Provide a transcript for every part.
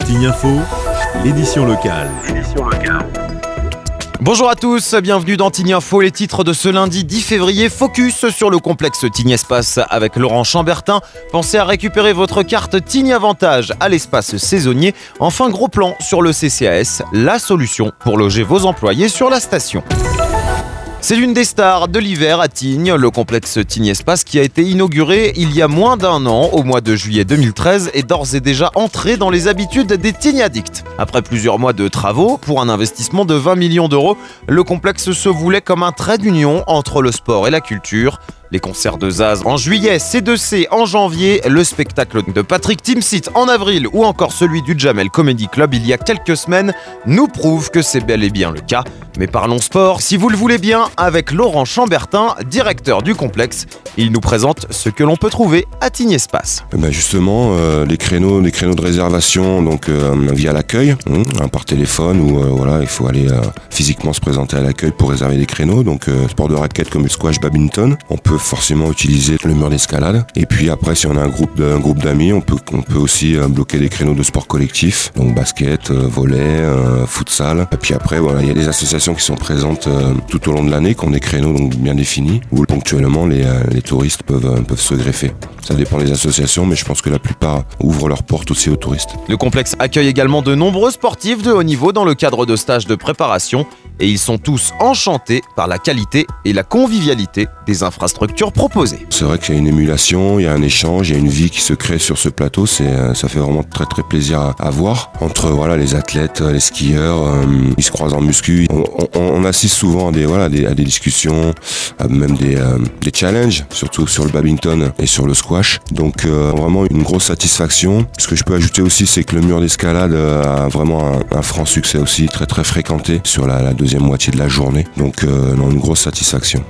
Tignes Info, l'édition locale. Bonjour à tous, bienvenue dans Tignes Info, les titres de ce lundi 10 février. Focus sur le complexe Tignes Espace avec Laurent Chambertin. Pensez à récupérer votre carte Tignes Avantage à l'espace saisonnier. Enfin, gros plan sur le CCAS, la solution pour loger vos employés sur la station. C'est l'une des stars de l'hiver à Tignes, le complexe Tignes Espace qui a été inauguré il y a moins d'un an, au mois de juillet 2013, est d'ores et déjà entré dans les habitudes des Tignes addicts. Après plusieurs mois de travaux, pour un investissement de 20 millions d'euros, le complexe se voulait comme un trait d'union entre le sport et la culture. Les concerts de Zaz en juillet, C2C en janvier, le spectacle de Patrick Timsit en avril ou encore celui du Jamel Comedy Club il y a quelques semaines nous prouvent que c'est bel et bien le cas. Mais parlons sport, si vous le voulez bien, avec Laurent Chambertin, directeur du complexe. Il nous présente ce que l'on peut trouver à Tignes Espace. Justement, les créneaux de réservation donc via l'accueil, par téléphone ou il faut aller physiquement se présenter à l'accueil pour réserver des créneaux. Donc sport de raquette comme le squash, badminton. On peut forcément utiliser le mur d'escalade. Et puis après, si on a un groupe d'amis, on peut aussi bloquer des créneaux de sport collectif, donc basket, volley, futsal. Et puis après, il y a des associations qui sont présentes tout au long de l'année, qui ont des créneaux donc bien définis, où ponctuellement les touristes peuvent se greffer. Ça dépend des associations, mais je pense que la plupart ouvrent leurs portes aussi aux touristes. Le complexe accueille également de nombreux sportifs de haut niveau dans le cadre de stages de préparation et ils sont tous enchantés par la qualité et la convivialité des infrastructures proposées. C'est vrai qu'il y a une émulation, il y a un échange, il y a une vie qui se crée sur ce plateau. Ça fait vraiment très très plaisir à voir. Entre les athlètes, les skieurs, ils se croisent en muscu. On assiste souvent à des discussions, même des challenges, surtout sur le badminton et sur le squash. Donc vraiment une grosse satisfaction. Ce que je peux ajouter aussi, c'est que le mur d'escalade a vraiment un franc succès aussi, très très fréquenté sur la deuxième moitié de la journée. Donc une grosse satisfaction.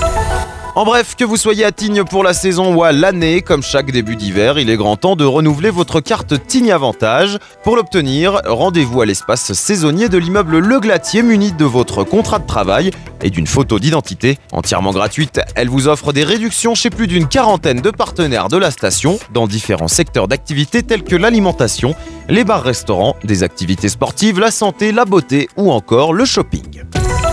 En bref, que vous soyez à Tignes pour la saison ou à l'année, comme chaque début d'hiver, il est grand temps de renouveler votre carte Tignes Avantage. Pour l'obtenir, rendez-vous à l'espace saisonnier de l'immeuble Le Glatier muni de votre contrat de travail et d'une photo d'identité. Entièrement gratuite, elle vous offre des réductions chez plus d'une quarantaine de partenaires de la station dans différents secteurs d'activité tels que l'alimentation, les bars-restaurants, des activités sportives, la santé, la beauté ou encore le shopping.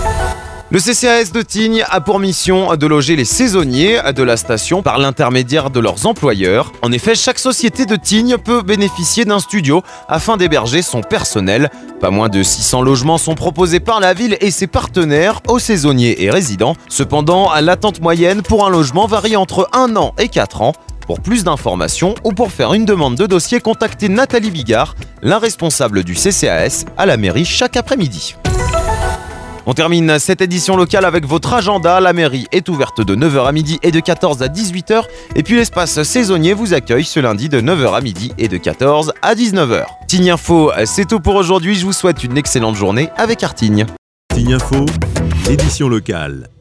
Le CCAS de Tignes a pour mission de loger les saisonniers de la station par l'intermédiaire de leurs employeurs. En effet, chaque société de Tignes peut bénéficier d'un studio afin d'héberger son personnel. Pas moins de 600 logements sont proposés par la ville et ses partenaires aux saisonniers et résidents. Cependant, l'attente moyenne pour un logement varie entre 1 an et 4 ans. Pour plus d'informations ou pour faire une demande de dossier, contactez Nathalie Bigard, la responsable du CCAS, à la mairie chaque après-midi. On termine cette édition locale avec votre agenda. La mairie est ouverte de 9h à midi et de 14 à 18h. Et puis l'espace saisonnier vous accueille ce lundi de 9h à midi et de 14 à 19h. Tignes Info, c'est tout pour aujourd'hui. Je vous souhaite une excellente journée avec Artigne. Tignes Info, l'édition locale.